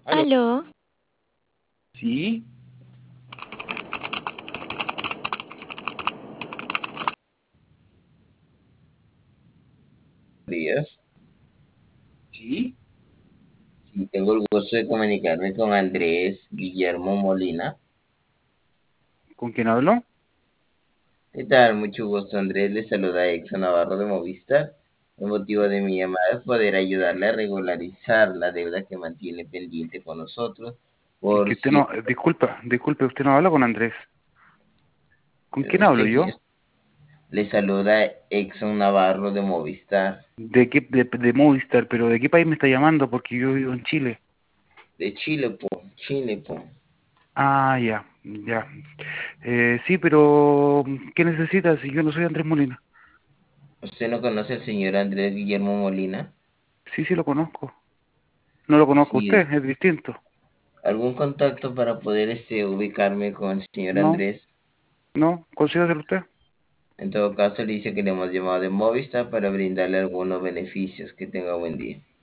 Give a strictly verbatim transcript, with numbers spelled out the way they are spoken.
Aló. Aló, Sí, Días. sí. Sí, tengo el gusto de comunicarme con Andrés Guillermo Molina. ¿Con quién hablo? ¿Qué tal? Mucho gusto, Andrés. Le saluda Exxon Navarro de Movistar. El motivo de mi llamada es poder ayudarle a regularizar la deuda que mantiene pendiente con nosotros Es por que usted no, eh, cierto. disculpa, disculpe, usted no habla con Andrés. ¿Con quién hablo Usted yo? le saluda Exxon Navarro de Movistar, ¿De qué, de, de Movistar, pero de qué país me está llamando? Porque yo vivo en Chile. de Chile, po. Chile, po. Ah, ya, ya. Eh, sí, pero ¿qué necesita si yo no soy Andrés Molina? ¿Usted no conoce al señor Andrés Guillermo Molina? Sí, sí lo conozco. No lo conozco a Sí. usted, es distinto. ¿Algún contacto para poder este, ubicarme con el señor No, Andrés? no, consígaselo usted. En todo caso, le dice que le hemos llamado de Movistar para brindarle algunos beneficios. Que tenga buen día.